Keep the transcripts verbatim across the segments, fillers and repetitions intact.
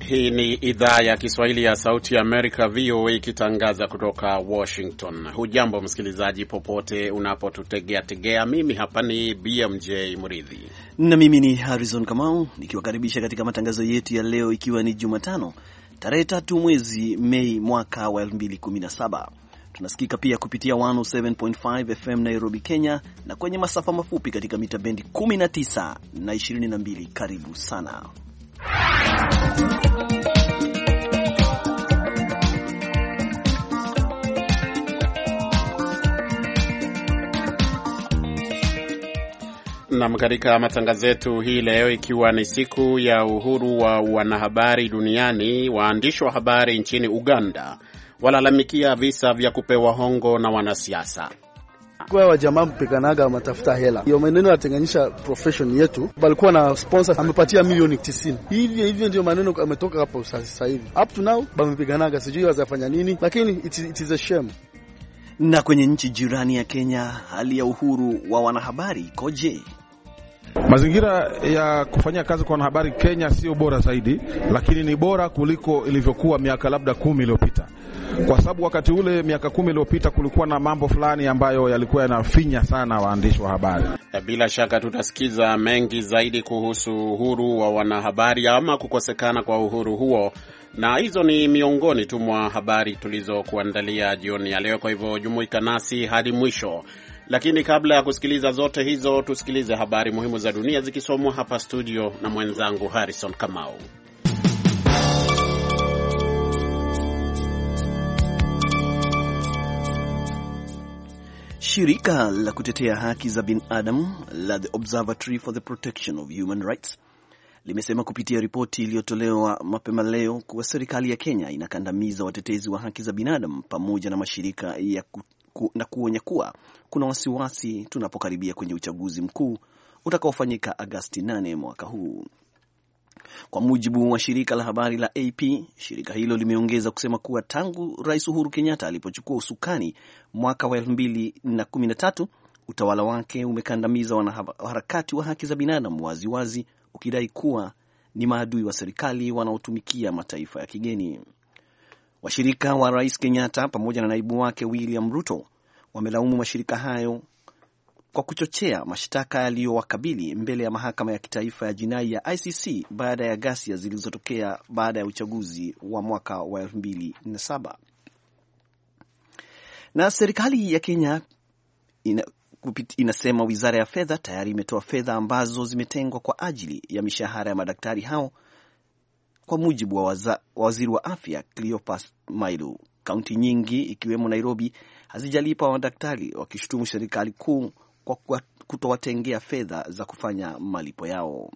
Hii ni idhaa ya Kiswahili ya Sauti ya Amerika, V O A, ikitangaza kutoka Washington. Hujambo msikilizaji popote unapotutegea tegea. Mimi hapa ni B M J Mridhi na mimi ni Harrison Kamau nikiwakaribisha katika matangazo yetu ya leo, ikiwa ni Jumatano tarehe tatu mwezi Mei mwaka wa elfu mbili kumi na saba. Tunasikika pia kupitia mia moja saba nukta tano F M Nairobi, Kenya, na kwenye masafa mafupi katika mita bendi kumi na tisa na ishirini na mbili. Karibu sana. Na katika matangazo yetu hii leo, ikiwa ni siku ya uhuru wa wanahabari duniani, waandishi wa habari nchini Uganda walalamikia visa vya kupewa hongo na wanasiasa. Kwa wa jamaa mpiganaga matafuta hela. Hiyo maneno yatenganisha profession yetu. Balikuwa na sponsor amepatia milioni tisini. Hivi hivi ndio maneno ametoka hapo sasa hivi. Up to now bamepiganaga, sijui wazafanya nini, lakini it, it is a shame. Na kwenye nchi jirani ya Kenya, hali ya uhuru wa wanahabari ikoje? Mazingira ya kufanya kazi kwa wanahabari Kenya sio bora zaidi, lakini ni bora kuliko ilivyokuwa miaka labda kumi iliyopita. Kwa sababu wakati ule miaka kumi iliyopita kulikuwa na mambo fulani ambayo yalikuwa yanafinya sana waandishi wa habari. Bila shaka tutasikiza mengi zaidi kuhusu uhuru wa wanahabari ama kukosekana kwa uhuru huo, na hizo ni miongoni tu mwa habari tulizokuandalia jioni ya leo. Kwa hivyo jumuika nasi hadi mwisho. Lakini kabla ya kusikiliza zote hizo, tusikilize habari muhimu za dunia zikisomwa hapa studio na mwenzangu Harrison Kamau. Shirika la kutetea haki za binadamu la The Observatory for the Protection of Human Rights limesema kupitia ripoti iliyotolewa mapema leo kuwa serikali ya Kenya inakandamiza watetezi wa haki za binadamu pamoja na mashirika ya ku, ku, na kuonya kuwa kuna wasiwasi tunapokaribia kwenye uchaguzi mkuu utakaofanyika Agosti nane mwaka huu. Kwa mujibu wa shirika la habari la A P, shirika hilo limeongeza kusema kuwa tangu Rais Uhuru Kenyatta alipochukua usukani mwaka wa elfu mbili na kumi na tatu, utawala wake umekandamiza wanaharakati wa haki za binadamu waziwazi, ukidai kuwa ni maadui wa serikali wanaotumikia mataifa ya kigeni. Washirika wa Rais Kenyatta pamoja na naibu wake William Ruto wamelaumu mashirika hayo kwa kuchochea mashtaka yaliyowakabili mbele ya mahakama ya kitaifa ya jinai ya I C C baada ya ghasia zilizotokea baada ya uchaguzi wa mwaka wa elfu mbili na saba. Na serikali ya Kenya ina, inasema wizara ya fedha tayari imetoa fedha ambazo zimetengwa kwa ajili ya mishahara ya madaktari hao, kwa mujibu wa waza, waziri wa afya Cleopas Mailu. Kaunti nyingi ikiwemo Nairobi hazijalipa madaktari, wakishutumu serikali kuu kwa kutowatengea fedha za kufanya malipo yao.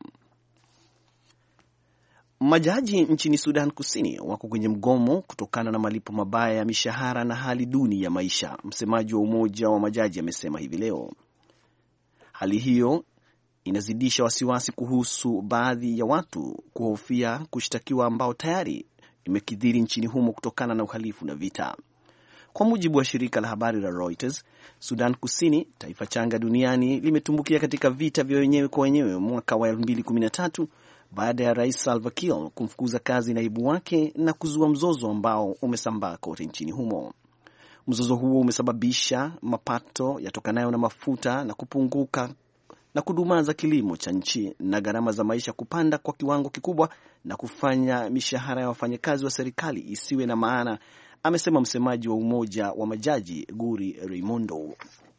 Majaji nchini Sudan Kusini wako kwenye mgomo kutokana na malipo mabaya ya mishahara na hali duni ya maisha, msemaji wa umoja wa majaji amesema hivi leo. Hali hiyo inazidisha wasiwasi kuhusu baadhi ya watu kuhofia kushtakiwa ambao tayari imekithiri nchini humo kutokana na uhalifu na vita. Kwa mujibu wa shirika la habari la Reuters, Sudan Kusini, taifa changa duniani, limetumbukia katika vita vya wenyewe kwa wenyewe mwaka wa elfu mbili kumi na tatu baada ya Rais Salva Kiir kumfukuza kazi naibu wake na kuzua mzozo ambao umesambaa kote nchini humo. Mzozo huo umesababisha mapato yatokanayo na mafuta na kupunguka na kudumaza kilimo cha nchi na gharama za maisha kupanda kwa kiwango kikubwa na kufanya mishahara ya wafanyakazi wa serikali isiwe na maana, amesema msemaji wa umoja wa majaji Guri Raimondo.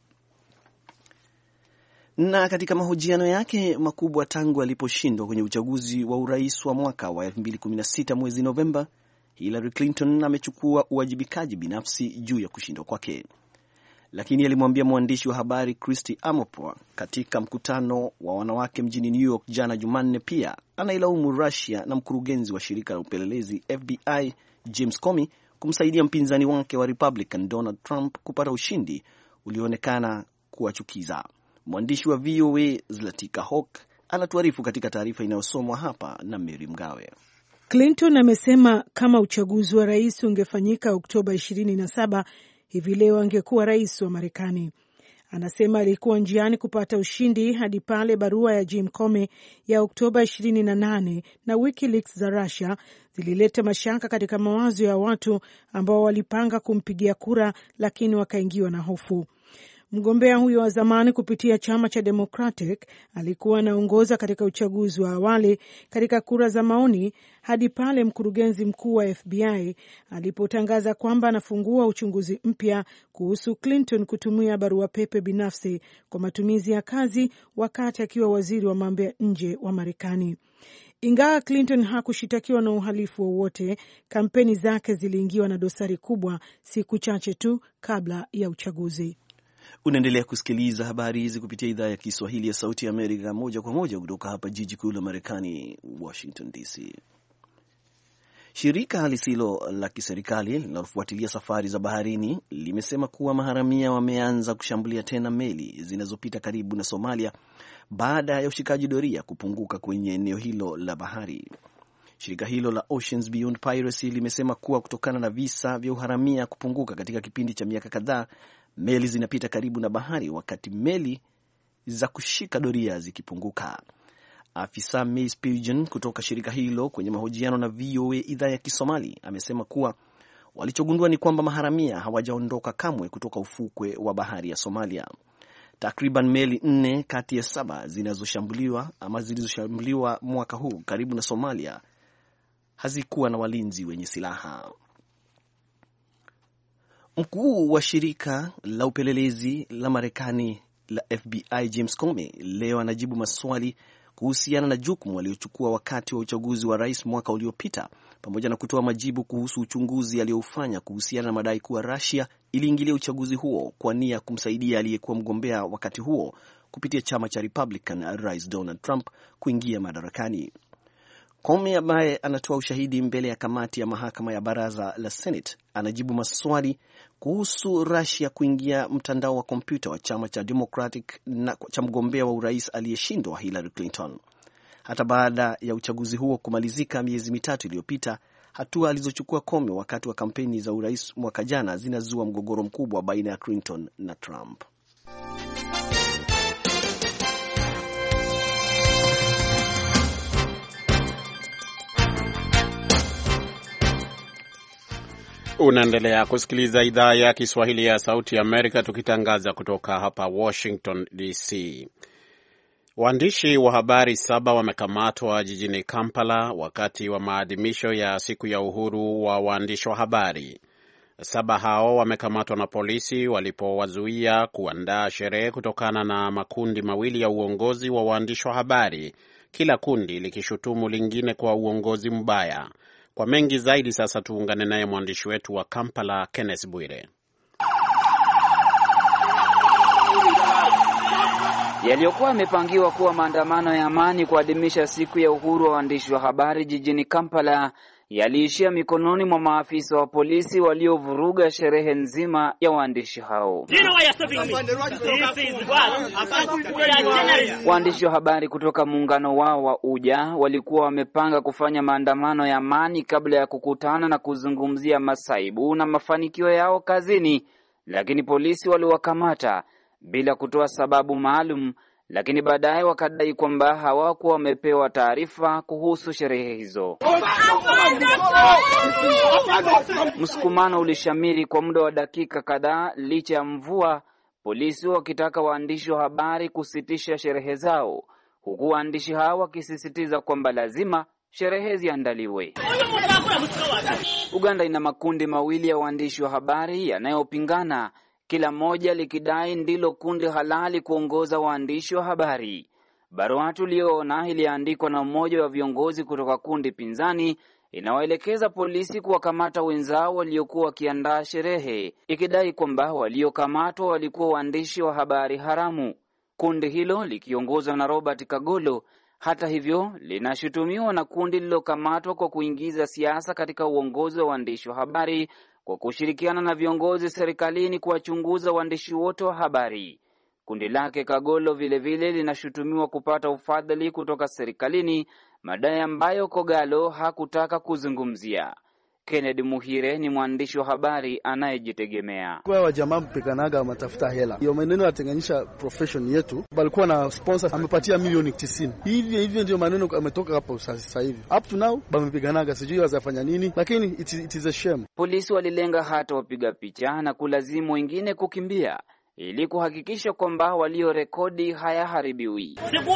Na katika mahojiano yake makubwa tangu aliposhindwa kwenye uchaguzi wa urais wa mwaka wa elfu mbili kumi na sita mwezi Novemba, Hillary Clinton amechukua uwajibikaji binafsi juu ya kushindwa kwake. Lakini alimwambia mwandishi wa habari Christy Amopoa katika mkutano wa wanawake mjini New York jana Jumanne pia anailaumu Russia na mkurugenzi wa shirika la upelelezi F B I James Comey kumsaidia mpinzani wake wa Republican Donald Trump kupata ushindi ulioonekana kuwachukiza. Mwandishi wa V O A Zlatika Hawk anatuarifu katika taarifa inayosomwa hapa na Mary Mgawe. Clinton amesema kama uchaguzi wa rais ungefanyika Oktoba ishirini na saba, hivi leo angekuwa rais wa Marekani. Anasema alikuwa njiani kupata ushindi hadi pale barua ya Jim Comey ya Oktoba ishirini na nane na WikiLeaks za Russia zilileta mashaka katika mawazo ya watu ambao walipanga kumpigia kura lakini wakaingiwa na hofu. Mgombea huyo wa zamani kupitia chama cha Democratic alikuwa anaongoza katika uchaguzi wa awali katika kura za maoni hadi pale mkurugenzi mkuu wa F B I alipotangaza kwamba anafungua uchunguzi mpya kuhusu Clinton kutumia barua pepe binafsi kwa matumizi ya kazi wakati akiwa waziri wa mambo ya nje wa Marekani. Ingawa Clinton hakushitakiwa na uhalifu wowote, kampeni zake ziliingiwa na dosari kubwa siku chache tu kabla ya uchaguzi. Unaendelea kusikiliza habari hizi kupitia idhaa ya Kiswahili ya Sauti ya Amerika moja kwa moja kutoka hapa jiji kuu la Marekani, Washington D C. Shirika lisilo la kiserikali linalofuatilia safari za baharini limesema kuwa maharamia wameanza kushambulia tena meli zinazopita karibu na Somalia baada ya ushikaji doria kupunguka kwenye eneo hilo la bahari. Shirika hilo la Oceans Beyond Piracy limesema kuwa kutokana na visa vya uharamia kupunguka katika kipindi cha miaka kadhaa, meli zinapita karibu na bahari wakati meli za kushika doria zikipunguka. Afisa Mace Pigeon kutoka shirika hilo kwenye mahojiano na V O A idhaa ya Kisomali amesema kuwa walichogundua ni kwamba maharamia hawajaondoka kamwe kutoka ufukwe wa bahari ya Somalia. Takriban meli nne kati ya saba zinazoshambuliwa ama zilizoshambuliwa mwaka huu karibu na Somalia hazikuwa na walinzi wenye silaha. Mkuu wa shirika la upelelezi la Marekani la F B I James Comey leo anajibu maswali kuhusiana na jukumu waliochukua wakati wa uchaguzi wa rais mwaka uliopita, pamoja na kutoa majibu kuhusu uchunguzi aliyoufanya kuhusiana na madai kuwa Russia iliingilia uchaguzi huo kwa nia kumsaidia aliyekuwa mgombea wakati huo kupitia chama cha Republican Rais Donald Trump kuingia madarakani. Comey ambaye anatoa ushahidi mbele ya kamati ya mahakama ya baraza la Senate anajibu maswali kuhusu Russia kuingia mtandao wa kompyuta wa chama cha Democratic na cha mgombea wa urais aliyeshindwa Hillary Clinton. Hata baada ya uchaguzi huo kumalizika miezi mitatu iliyopita, hatua alizochukua Comey wakati wa kampeni za urais mwaka jana zinazua mgogoro mkubwa baina ya Clinton na Trump. Unaendelea kusikiliza idhaa ya Kiswahili ya Sauti ya Amerika tukitangaza kutoka hapa Washington D C. Waandishi wa habari saba wamekamatwa jijini Kampala wakati wa maadhimisho ya siku ya uhuru wa waandishi wa habari. Saba hao wamekamatwa na polisi walipowazuia kuandaa sherehe kutokana na makundi mawili ya uongozi wa waandishi wa habari, kila kundi likishutumu lingine kwa uongozi mbaya. Kwa mengi zaidi sasa tuungane naye mwandishi wetu wa Kampala Kenneth Bwire. Yaliyokuwa yamepangiwa kuwa maandamano ya amani kuadhimisha siku ya uhuru wa waandishi wa habari jijini Kampala yaliishia mikononi mwa maafisa wa polisi waliovuruga sherehe nzima ya waandishi hao. Waandishi wa habari kutoka muungano wao wa Uja walikuwa wamepanga kufanya maandamano ya amani kabla ya kukutana na kuzungumzia masaibu na mafanikio yao kazini, lakini polisi waliwakamata bila kutoa sababu maalum, lakini baadaye wakadai kwamba hawakuwa wamepewa taarifa kuhusu sherehe hizo. Msukumano ulishamiri kwa muda wa dakika kadhaa licha ya mvua, polisi wakitaka waandishi wa habari kusitisha sherehe zao, huku waandishi hao wakisisitiza kwamba lazima sherehe ziandaliwe. Uganda ina makundi mawili ya waandishi wa habari yanayopingana, kila moja likidai ndilo kundi halali kuongoza waandishi wa habari. Barua tuliyoona iliandikwa na mmoja wa viongozi kutoka kundi pinzani inawaelekeza polisi kuwakamata wenzao waliokuwa wakiandaa sherehe, ikidai kwamba waliokamatwa walikuwa waandishi wa habari haramu. Kundi hilo likiongozwa na Robert Kagolo, hata hivyo, linashutumiwa na kundi lilokamatwa kwa kuingiza siasa katika uongozi wa waandishi wa habari kwa kushirikiana na viongozi serikalini kuwachunguza waandishi wote wa habari. Kundi lake Kagolo vile vile linashutumiwa kupata ufadhili kutoka serikalini, madai ambayo Kogalo hakutaka kuzungumzia. Kennedy Muhire ni mwandishi wa habari anayejitegemea. Kwa wa jamaa mpiganaga matafuta hela. Hiyo maneno yatenganisha profession yetu. Balikuwa na sponsor amepatia milioni tisini. Hivi hivi ndio maneno ametoka hapo sasa hivi. Up to now bamepiganaga sijui wazafanya nini, lakini it is, it is a shame. Polisi walilenga hata wapiga picha na kulazimu wengine kukimbia ili kuhakikisha kwamba waliorekodi hayaharibiwi.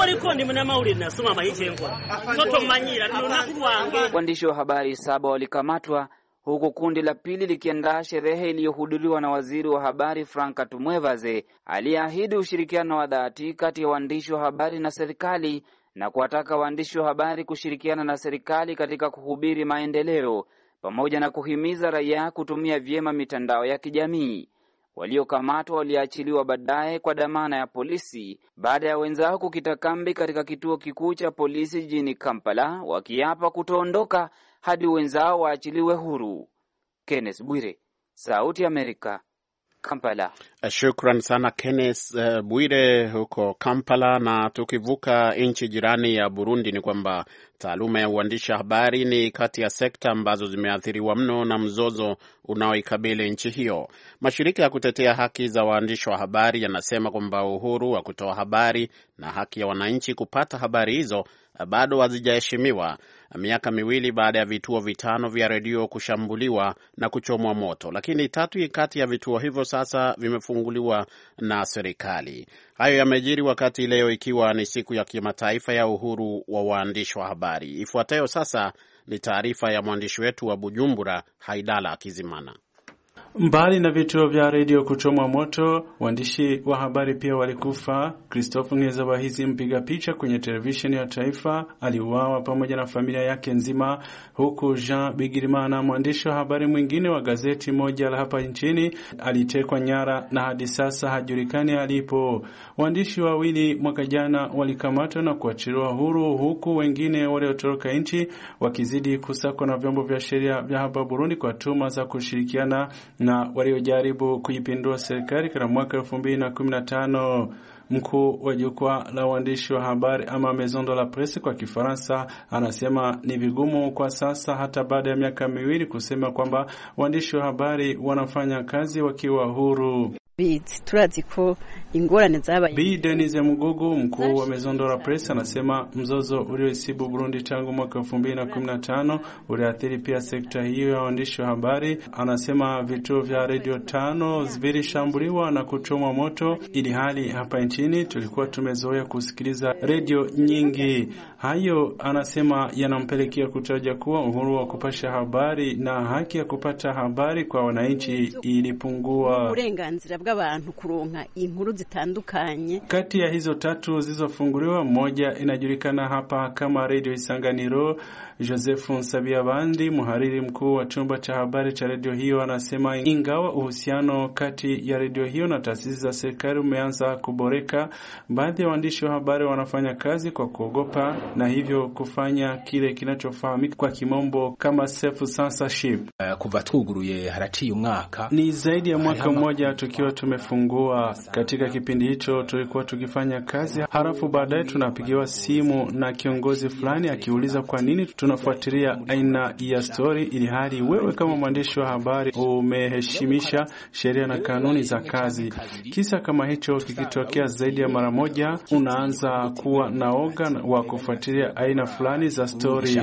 Waandishi wa habari saba walikamatwa huku kundi la pili likiandaa sherehe iliyohudhuriwa na waziri wa habari Frank Tumwebaze aliyeahidi ushirikiano wa dhati kati ya waandishi wa habari na serikali na kuwataka waandishi wa habari kushirikiana na serikali katika kuhubiri maendeleo pamoja na kuhimiza raia kutumia vyema mitandao ya kijamii. Waliokamatwa waliachiliwa baadaye kwa dhamana ya polisi baada ya wenzao kukita kambi katika kituo kikuu cha polisi jijini Kampala wakiapa kutoondoka hadi wenzao waachiliwe huru. Kenneth Bwire, Sauti ya Amerika, Kampala. Shukran sana Kenneth uh, Bwire huko Kampala. Na tukivuka nchi jirani ya Burundi, ni kwamba taaluma ya uandishi habari ni kati ya sekta ambazo zimeathiriwa mno na mzozo unaoikabili nchi hiyo. Mashirika ya kutetea haki za waandishi wa habari yanasema kwamba uhuru wa kutoa habari na haki ya wananchi kupata habari hizo bado hazijaheshimiwa, miaka miwili baada ya vituo vitano vya redio kushambuliwa na kuchomwa moto, lakini tatu kati ya vituo hivyo sasa vimefunguliwa na serikali. Hayo yamejiri wakati leo ikiwa ni siku ya kimataifa ya uhuru wa waandishi wa habari. Ifuatayo sasa ni taarifa ya mwandishi wetu wa Bujumbura, Haidala Kizimana. Mbali na vituo vya redio kuchomwa moto, waandishi wa habari pia walikufa. Christophe Nkezabahizi, mpiga picha kwenye televisheni ya taifa, aliuawa pamoja na familia yake nzima, huku Jean Bigirimana, mwandishi wa habari mwingine wa gazeti moja la hapa nchini, alitekwa nyara na hadi sasa hajulikani alipo. Waandishi wawili mwaka jana walikamatwa na kuachiliwa huru, huku wengine waliotoroka nchi wakizidi kusakwa na vyombo vya sheria vya hapa Burundi kwa tuhuma za kushirikiana na waliojaribu kuipindua serikali katika mwaka elfu mbili na kumi na tano. Mkuu wa jukwaa la waandishi wa habari ama Maison de la Presse kwa Kifaransa anasema ni vigumu kwa sasa hata baada ya miaka miwili kusema kwamba waandishi wa habari wanafanya kazi wakiwa huru. Turaziko ingorane zabaye. Bi Denise Mugugu, mkuu wa Maison de la Presse, anasema mzozo ulioisibu Burundi tangu mwaka elfu mbili na kumi na tano uliathiri pia sekta hiyo ya waandishi wa habari. Anasema vituo vya radio tano vilishambuliwa na kuchomwa moto, ili hali hapa nchini tulikuwa tumezoea kusikiliza radio nyingi. Hayo anasema yanampelekea kutaja kuwa uhuru wa kupasha habari na haki ya kupata habari kwa wananchi ilipungua. Uburenganzira bw'abantu kuronka inkuru zitandukanye. Kati ya hizo tatu zilizofunguliwa, moja inajulikana hapa kama Radio Isanganiro. Joseph Nsabiyabandi, mhariri mkuu wa chumba cha habari cha radio hiyo, anasema ingawa uhusiano kati ya radio hiyo na taasisi za serikali umeanza kuboreka, baadhi ya waandishi wa habari wanafanya kazi kwa kuogopa na hivyo kufanya kile kinachofahamika kwa kimombo kama self censorship. Uh, kuva twuguruye haraciye umwaka. Ni zaidi ya mwaka mmoja tukiwa tumefungua. Katika kipindi hicho tulikuwa tukifanya kazi, halafu baadaye tunapigiwa simu na kiongozi fulani akiuliza kwa nini tunafuatilia aina ya story, ili hali wewe kama mwandishi wa habari umeheshimisha sheria na kanuni za kazi. Kisa kama hicho kikitokea zaidi ya mara moja, unaanza kuwa na oga wa kufuatilia aina fulani za story.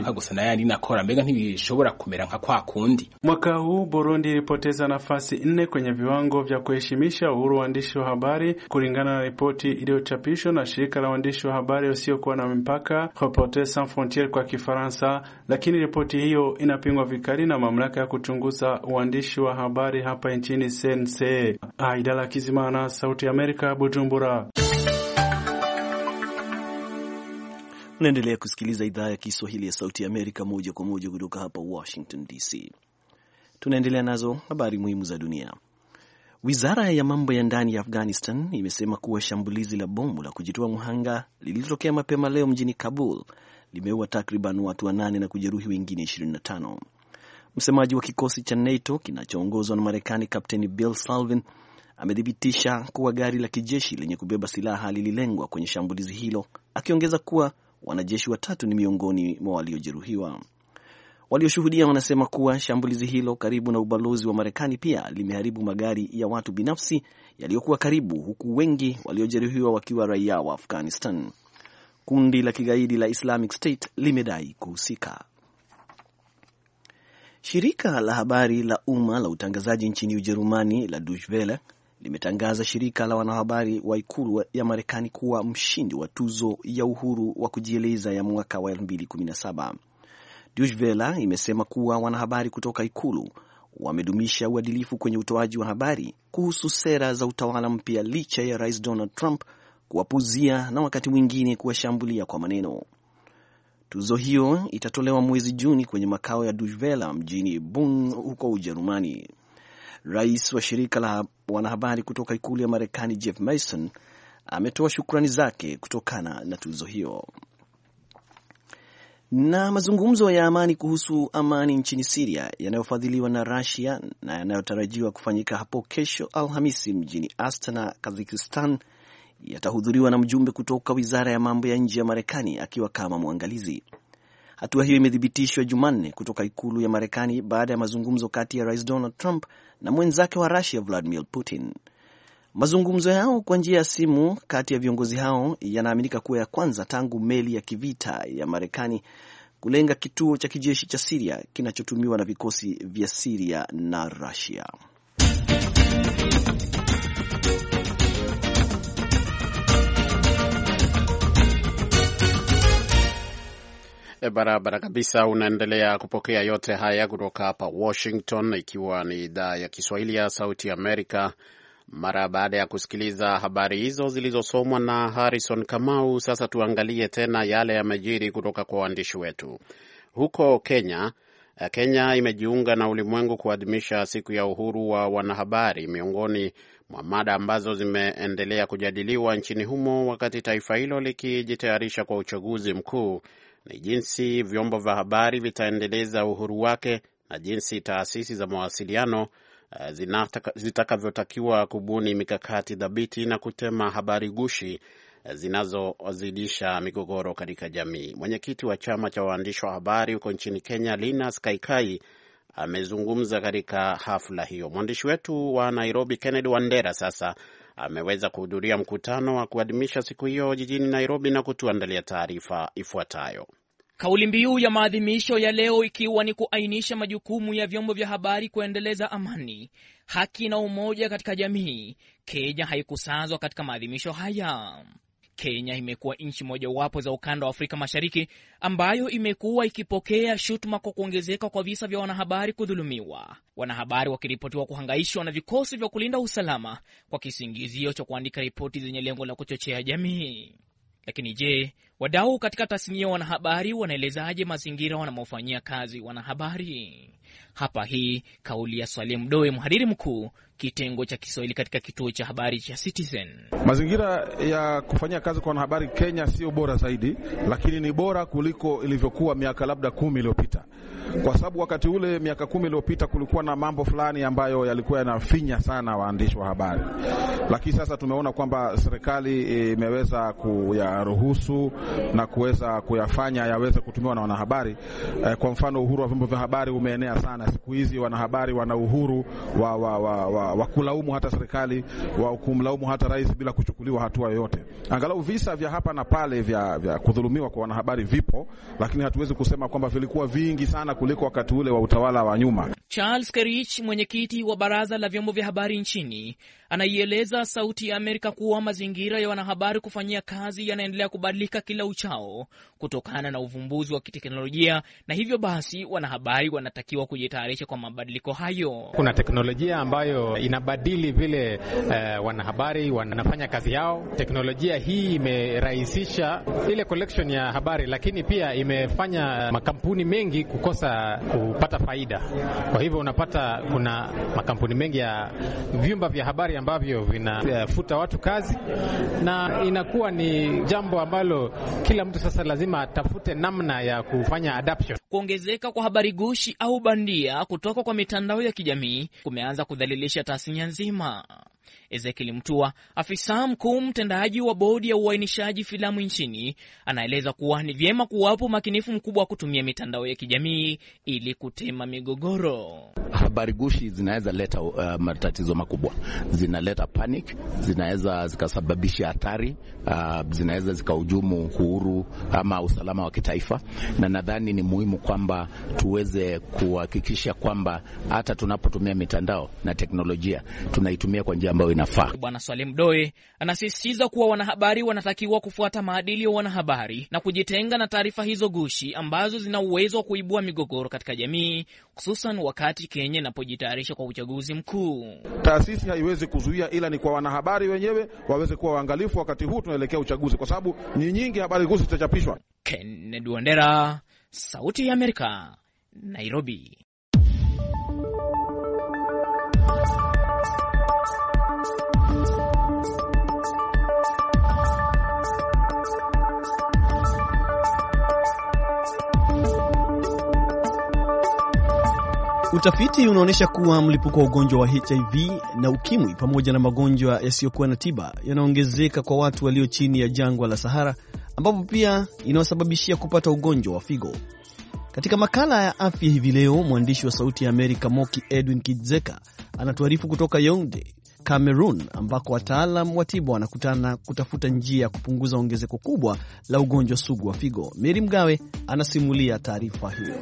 Mwaka huu Burundi ilipoteza nafasi nne kwenye viwango vya kuheshimisha uhuru wa waandishi wa habari kulingana na ripoti iliyochapishwa na shirika la waandishi wa habari wasiokuwa na mipaka, Reporters Sans Frontieres kwa Kifaransa, lakini ripoti hiyo inapingwa vikali na mamlaka ya kuchunguza uandishi wa habari hapa nchini C N C. Aidala Kizimana, Sauti ya Amerika, Bujumbura. Unaendelea kusikiliza idhaa ya Kiswahili ya Sauti ya Amerika moja kwa moja kutoka hapa Washington D C. Tunaendelea nazo habari muhimu za dunia. Wizara ya mambo ya ndani ya Afghanistan imesema kuwa shambulizi la bomu la kujitoa mhanga lililotokea mapema leo mjini Kabul limeua takriban watu wanane na kujeruhi wengine ishirini na tano. Msemaji wa kikosi cha NATO kinachoongozwa na Marekani, Kapteni Bill Salvin, amethibitisha kuwa gari la kijeshi lenye kubeba silaha lililengwa kwenye shambulizi hilo, akiongeza kuwa wanajeshi watatu ni miongoni mwa waliojeruhiwa. Walioshuhudia wanasema kuwa shambulizi hilo karibu na ubalozi wa Marekani pia limeharibu magari ya watu binafsi yaliyokuwa karibu, huku wengi waliojeruhiwa wakiwa raia wa Afghanistan. Kundi la kigaidi la Islamic State limedai kuhusika. Shirika la habari la umma la utangazaji nchini Ujerumani la Deutsche Welle limetangaza shirika la wanahabari wa ikulu ya Marekani kuwa mshindi wa tuzo ya uhuru wa kujieleza ya mwaka wa elfu mbili kumi na saba. Deutsche Welle imesema kuwa wanahabari kutoka ikulu wamedumisha uadilifu kwenye utoaji wa habari kuhusu sera za utawala mpya licha ya Rais Donald Trump kuwapuzia na wakati mwingine kuwashambulia kwa maneno. Tuzo hiyo itatolewa mwezi Juni kwenye makao ya Deutsche Welle mjini Bonn huko Ujerumani. Rais wa shirika la wanahabari kutoka ikulu ya Marekani Jeff Mason ametoa shukrani zake kutokana na tuzo hiyo. Na mazungumzo ya amani kuhusu amani nchini Syria yanayofadhiliwa na Russia na yanayotarajiwa kufanyika hapo kesho Alhamisi mjini Astana, Kazakhstan, yatahudhuriwa na mjumbe kutoka Wizara ya Mambo ya Nje ya Marekani akiwa kama mwangalizi. Hatua hiyo imethibitishwa Jumanne kutoka ikulu ya Marekani baada ya mazungumzo kati ya Rais Donald Trump na mwenzake wa Russia Vladimir Putin. Mazungumzo yao kwa njia ya simu kati ya viongozi hao yanaaminika kuwa ya kwanza tangu meli ya kivita ya Marekani kulenga kituo cha kijeshi cha Syria kinachotumiwa na vikosi vya Syria na Russia. E, barabara kabisa. Unaendelea kupokea yote haya kutoka hapa Washington, ikiwa ni idhaa ya Kiswahili ya Sauti ya Amerika. Mara baada ya kusikiliza habari hizo zilizosomwa na Harrison Kamau, sasa tuangalie tena yale yamejiri kutoka kwa waandishi wetu. Huko Kenya, Kenya imejiunga na ulimwengu kuadhimisha siku ya uhuru wa wanahabari. Miongoni mwa mada ambazo zimeendelea kujadiliwa nchini humo wakati taifa hilo likijitayarisha kwa uchaguzi mkuu ni jinsi vyombo vya habari vitaendeleza uhuru wake na jinsi taasisi za mawasiliano zitakavyotakiwa kubuni mikakati thabiti na kutema habari gushi zinazozidisha migogoro katika jamii. Mwenyekiti wa chama cha waandishi wa habari huko nchini Kenya, Linus Kaikai, amezungumza katika hafla hiyo. Mwandishi wetu wa Nairobi, Kennedy Wandera, sasa ameweza kuhudhuria mkutano wa kuadhimisha siku hiyo jijini Nairobi na kutuandalia taarifa ifuatayo. Kauli mbiu ya maadhimisho ya leo ikiwa ni kuainisha majukumu ya vyombo vya habari kuendeleza amani, haki na umoja katika jamii. Kenya haikusazwa katika maadhimisho haya. Kenya imekuwa nchi mojawapo za ukanda wa Afrika Mashariki ambayo imekuwa ikipokea shutuma kwa kuongezeka kwa visa vya wanahabari kudhulumiwa. Wanahabari wakiripotiwa kuhangaishwa na vikosi vya kulinda usalama kwa kisingizio cha kuandika ripoti zenye lengo la kuchochea jamii. Lakini je, wadau katika tasnia ya wanahabari wanaelezaje mazingira wanamofanyia kazi wanahabari? Hapa hii kauli ya Salim Doe, mhariri mkuu kitengo cha Kiswahili katika kituo cha habari cha Citizen. Mazingira ya kufanyia kazi kwa wanahabari Kenya sio bora zaidi, lakini ni bora kuliko ilivyokuwa miaka labda kumi iliyopita. Kwa sababu wakati ule miaka kumi iliyopita kulikuwa na mambo fulani ambayo yalikuwa yanafinya sana waandishi wa habari. Lakini sasa tumeona kwamba serikali imeweza kuyaruhusu na kuweza kuyafanya yaweze kutumiwa na wanahabari. Kwa mfano, uhuru wa vyombo vya habari umeenea sana. Siku hizi wanahabari wana uhuru wa, wa, wa, wa, wa kulaumu hata serikali, wa kumlaumu hata rais bila kuchukuliwa hatua yoyote. Angalau visa vya hapa na pale vya, vya kudhulumiwa kwa wanahabari vipo, lakini hatuwezi kusema kwamba vilikuwa vingi sana kuliko wakati ule wa utawala wa nyuma. Charles Kerich, mwenyekiti wa baraza la vyombo vya habari nchini, anaieleza Sauti ya Amerika kuwa mazingira ya wanahabari kufanyia kazi yanaendelea kubadilika kila uchao kutokana na uvumbuzi wa kiteknolojia, na hivyo basi wanahabari wanatakiwa kujitayarisha kwa mabadiliko hayo. Kuna teknolojia ambayo inabadili vile uh, wanahabari wanafanya kazi yao. Teknolojia hii imerahisisha ile collection ya habari, lakini pia imefanya makampuni mengi kukosa kupata faida. Kwa hivyo unapata kuna makampuni mengi ya vyumba vya habari ambavyo vinafuta watu kazi, na inakuwa ni jambo ambalo kila mtu sasa lazima atafute namna ya kufanya adaptation. Kuongezeka kwa habari gushi au bandia kutoka kwa mitandao ya kijamii kumeanza kudhalilisha tasnia nzima. Ezekiel Mtua, afisa mkuu mtendaji wa bodi ya uainishaji filamu nchini, anaeleza kuwa ni vyema kuwapo makinifu mkubwa wa kutumia mitandao ya kijamii ili kutema migogoro. Habari gushi zinaweza leta uh, matatizo makubwa. Zinaleta panic, zinaweza zikasababisha hatari, uh, zinaweza zikahujumu uhuru ama usalama wa kitaifa, na nadhani ni muhimu kwamba tuweze kuhakikisha kwamba hata tunapotumia mitandao na teknolojia tunaitumia kwa njia ambayo inafaa. Bwana Swale Mdoe anasisitiza kuwa wanahabari wanatakiwa kufuata maadili ya wanahabari na kujitenga na taarifa hizo gushi ambazo zina uwezo wa kuibua migogoro katika jamii, hususan wakati Kenya inapojitayarisha kwa uchaguzi mkuu. Taasisi haiwezi kuzuia, ila ni kwa wanahabari wenyewe waweze kuwa waangalifu wakati huu tunaelekea uchaguzi, kwa sababu ni nyingi habari gushi zitachapishwa. Kennedy Wandera, Sauti ya Amerika, Nairobi. Utafiti unaonyesha kuwa mlipuko wa ugonjwa wa H I V na ukimwi pamoja na magonjwa yasiyokuwa na tiba yanaongezeka kwa watu walio chini ya jangwa la Sahara, ambapo pia inawasababishia kupata ugonjwa wa figo. Katika makala ya afya hivi leo, mwandishi wa Sauti ya Amerika Moki Edwin Kidzeka anatuarifu kutoka Yaounde, Cameroon, ambako wataalam wa tiba wanakutana kutafuta njia ya kupunguza ongezeko kubwa la ugonjwa sugu wa figo. Mary Mgawe anasimulia taarifa hiyo.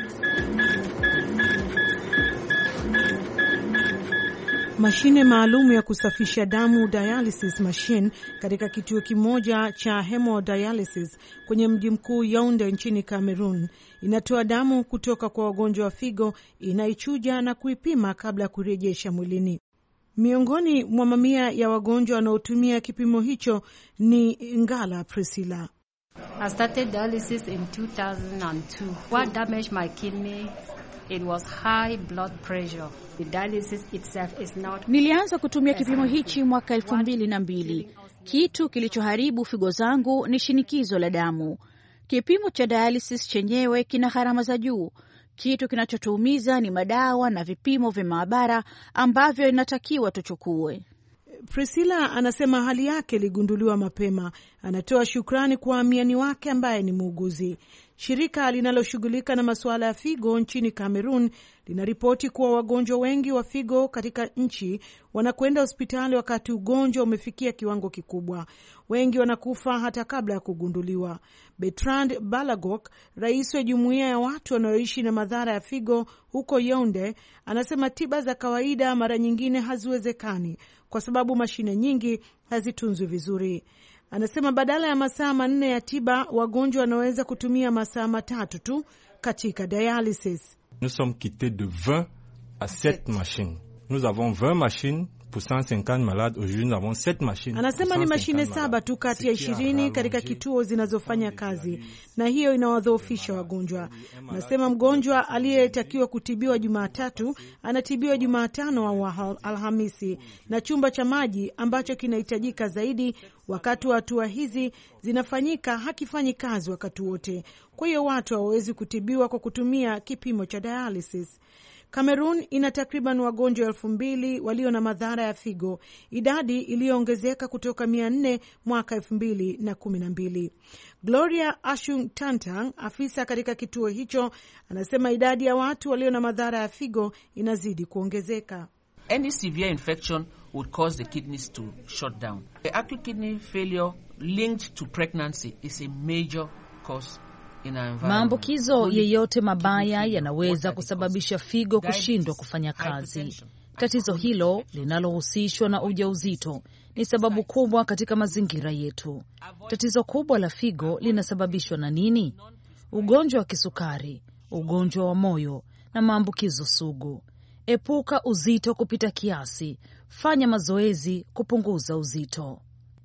Mashine maalum ya kusafisha damu, dialysis machine, katika kituo kimoja cha hemodialysis kwenye mji mkuu Yaounde nchini Cameroon inatoa damu kutoka kwa wagonjwa wa figo, inaichuja na kuipima kabla ya kurejesha mwilini. Miongoni mwa mamia ya wagonjwa wanaotumia kipimo hicho ni Ngala Priscilla. I started dialysis in two thousand two. What damaged my kidney? It was high blood pressure. The dialysis itself is not. Nilianza kutumia kipimo hichi mwaka elfu mbili na mbili. Kitu kilichoharibu figo zangu ni shinikizo la damu. Kipimo cha dialysis chenyewe kina gharama za juu. Kitu kinachotuumiza ni madawa na vipimo vya maabara ambavyo inatakiwa tuchukue. Priscilla anasema hali yake iligunduliwa mapema. Anatoa shukrani kwa amiani wake ambaye ni muuguzi. Shirika linaloshughulika na masuala ya figo nchini Cameroon linaripoti kuwa wagonjwa wengi wa figo katika nchi wanakwenda hospitali wakati ugonjwa umefikia kiwango kikubwa. Wengi wanakufa hata kabla ya kugunduliwa. Bertrand Balagok, rais wa jumuiya ya watu wanaoishi na madhara ya figo huko Yaounde, anasema tiba za kawaida mara nyingine haziwezekani kwa sababu mashine nyingi hazitunzwi vizuri. Anasema badala ya masaa manne ya tiba, wagonjwa wanaweza kutumia masaa matatu tu katika dialysis. Nous sommes quittés de vingt à sept machines. Nous avons vingt machines pour cent cinquante malades. Aujourd'hui nous avons sept machines. Anasema ni mashine saba tu kati ya ishirini katika kituo zinazofanya kazi, na hiyo inawadhoofisha wagonjwa. Anasema mgonjwa aliyetakiwa kutibiwa Jumatatu anatibiwa Jumatano au Alhamisi, na chumba cha maji ambacho kinahitajika zaidi wakati wa hatua hizi zinafanyika hakifanyi kazi wakati wote. Kwa hiyo watu hawawezi kutibiwa kwa kutumia kipimo cha dialysis. Cameroon ina takriban wagonjwa elfu mbili walio na madhara ya figo, idadi iliyoongezeka kutoka mia nne mwaka elfu mbili na kumi na mbili. Gloria Ashung Tantang, afisa katika kituo hicho, anasema idadi ya watu walio na madhara ya figo inazidi kuongezeka. Any severe infection would cause the kidneys to shut down. The acute kidney failure linked to pregnancy is a major cause. Maambukizo yeyote mabaya yanaweza kusababisha figo kushindwa kufanya kazi. Tatizo hilo linalohusishwa na ujauzito ni sababu kubwa katika mazingira yetu. Tatizo kubwa la figo linasababishwa na nini? Ugonjwa wa kisukari, ugonjwa wa moyo na maambukizo sugu. Epuka uzito kupita kiasi. Fanya mazoezi kupunguza uzito.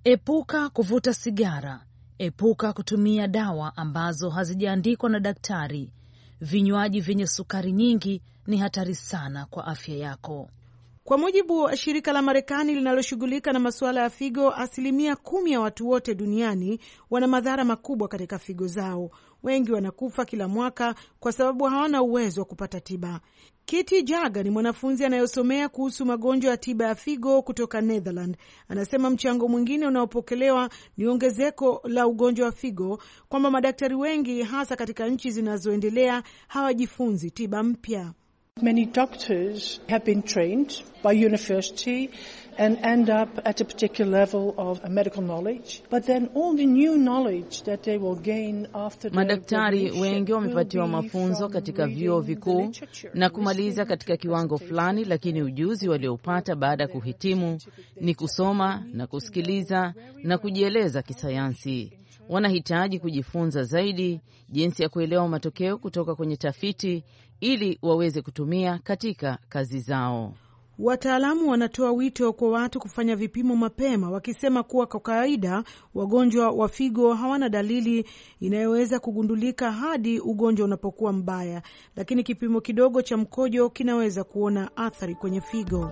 Epuka kuvuta sigara. Epuka kutumia dawa ambazo hazijaandikwa na daktari. Vinywaji vyenye sukari nyingi ni hatari sana kwa afya yako. Kwa mujibu wa shirika la Marekani linaloshughulika na masuala ya figo, asilimia kumi ya watu wote duniani wana madhara makubwa katika figo zao. wengi wanakufa kila mwaka kwa sababu hawana uwezo wa kupata tiba. Kitty Jaga ni mwanafunzi anayosomea kuhusu magonjwa ya tiba ya figo kutoka Netherlands. Anasema mchango mwingine unaopokelewa ni ongezeko la ugonjwa wa figo, kwamba madaktari wengi hasa katika nchi zinazoendelea hawajifunzi tiba mpya. Many doctors have been trained by university and end up at a particular level of medical knowledge, but then all the new knowledge that they will gain after. Madaktari wengi wamepatiwa mafunzo katika vyuo vikuu na kumaliza katika kiwango fulani, lakini ujuzi waliopata baada ya kuhitimu ni kusoma na kusikiliza na kujieleza kisayansi. Wanahitaji kujifunza zaidi jinsi ya kuelewa matokeo kutoka kwenye tafiti ili waweze kutumia katika kazi zao. Wataalamu wanatoa wito kwa watu kufanya vipimo mapema, wakisema kuwa kwa kawaida wagonjwa wa figo hawana dalili inayoweza kugundulika hadi ugonjwa unapokuwa mbaya, lakini kipimo kidogo cha mkojo kinaweza kuona athari kwenye figo.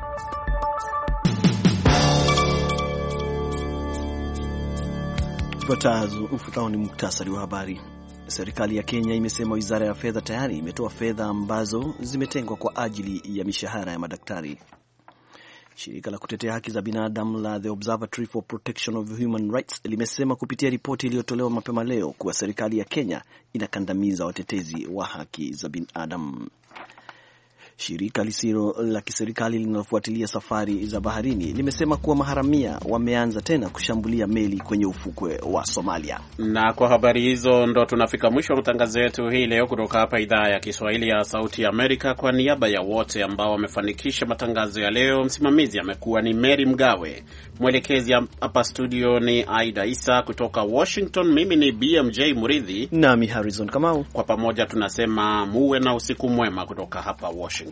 Ufuatao ni muktasari wa habari. Serikali ya Kenya imesema wizara ya fedha tayari imetoa fedha ambazo zimetengwa kwa ajili ya mishahara ya madaktari. Shirika la kutetea haki za binadamu la The Observatory for Protection of Human Rights limesema kupitia ripoti iliyotolewa mapema leo kuwa serikali ya Kenya inakandamiza watetezi wa haki za binadamu. Shirika lisilo la kiserikali linalofuatilia safari za baharini limesema kuwa maharamia wameanza tena kushambulia meli kwenye ufukwe wa Somalia. Na kwa habari hizo ndo tunafika mwisho wa matangazo yetu hii leo kutoka hapa idhaa ya Kiswahili ya Sauti ya Amerika. Kwa niaba ya wote ambao wamefanikisha matangazo ya leo, msimamizi amekuwa ni Mary Mgawe, mwelekezi hapa studio ni Aida Isa, kutoka Washington mimi ni B M J Muridhi nami Harrison Kamau. Kwa pamoja tunasema muwe na usiku mwema kutoka hapa Washington.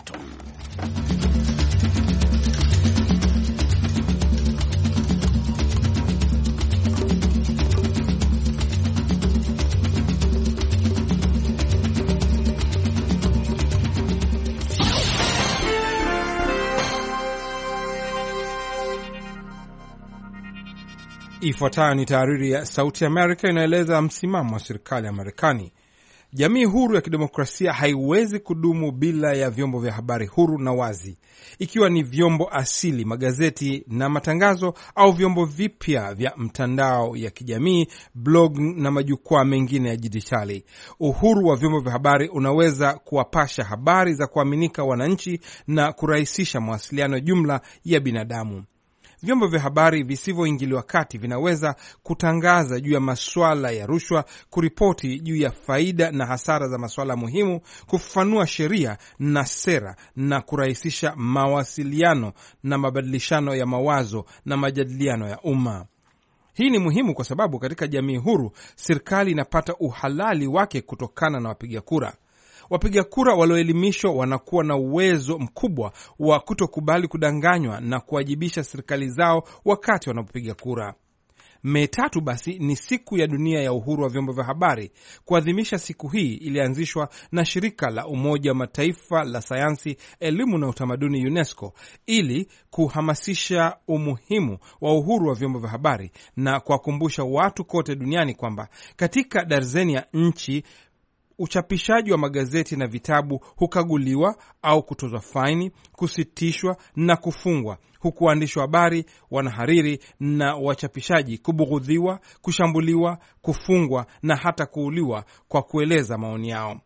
Ifuatayo ni tahariri ya Sauti ya Amerika inaeleza msimamo wa serikali ya Marekani. Jamii huru ya kidemokrasia haiwezi kudumu bila ya vyombo vya habari huru na wazi, ikiwa ni vyombo asili, magazeti na matangazo, au vyombo vipya vya mtandao ya kijamii, blog na majukwaa mengine ya dijitali. Uhuru wa vyombo vya habari unaweza kuwapasha habari za kuaminika wananchi na kurahisisha mawasiliano jumla ya binadamu. Vyombo vya habari visivyoingiliwa kati vinaweza kutangaza juu ya masuala ya rushwa, kuripoti juu ya faida na hasara za masuala muhimu, kufafanua sheria na sera na kurahisisha mawasiliano na mabadilishano ya mawazo na majadiliano ya umma. Hii ni muhimu kwa sababu katika jamii huru serikali inapata uhalali wake kutokana na wapiga kura. Wapiga kura walioelimishwa wanakuwa na uwezo mkubwa wa kutokubali kudanganywa na kuwajibisha serikali zao wakati wanapopiga kura. Mei tatu basi ni siku ya dunia ya uhuru wa vyombo vya habari. Kuadhimisha siku hii ilianzishwa na shirika la Umoja wa Mataifa la sayansi, elimu na utamaduni UNESCO ili kuhamasisha umuhimu wa uhuru wa vyombo vya habari na kuwakumbusha watu kote duniani kwamba katika darzeni ya nchi uchapishaji wa magazeti na vitabu hukaguliwa au kutozwa faini, kusitishwa na kufungwa, huku waandishi wa habari, wanahariri na wachapishaji kubughudhiwa, kushambuliwa, kufungwa na hata kuuliwa kwa kueleza maoni yao.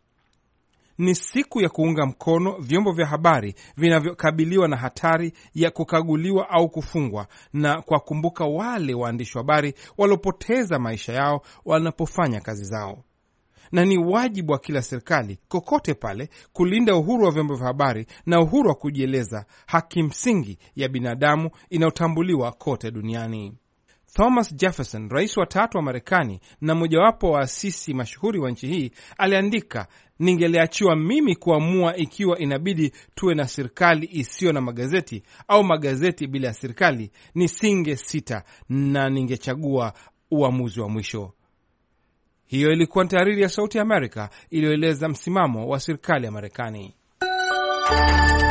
Ni siku ya kuunga mkono vyombo vya habari vinavyokabiliwa na hatari ya kukaguliwa au kufungwa, na kwa kumbuka wale waandishi wa habari waliopoteza maisha yao wanapofanya kazi zao. Na ni wajibu wa kila serikali kokote pale kulinda uhuru wa vyombo vya habari na uhuru wa kujieleza, haki msingi ya binadamu inayotambuliwa kote duniani. Thomas Jefferson, rais wa tatu wa Marekani na mojawapo wa asisi mashuhuri wa nchi hii, aliandika, ningeliachiwa mimi kuamua ikiwa inabidi tuwe na serikali isiyo na magazeti au magazeti bila ya serikali, nisinge sita na ningechagua uamuzi wa mwisho. Hiyo ilikuwa tahariri ya Sauti ya Amerika iliyoeleza msimamo wa serikali ya Marekani.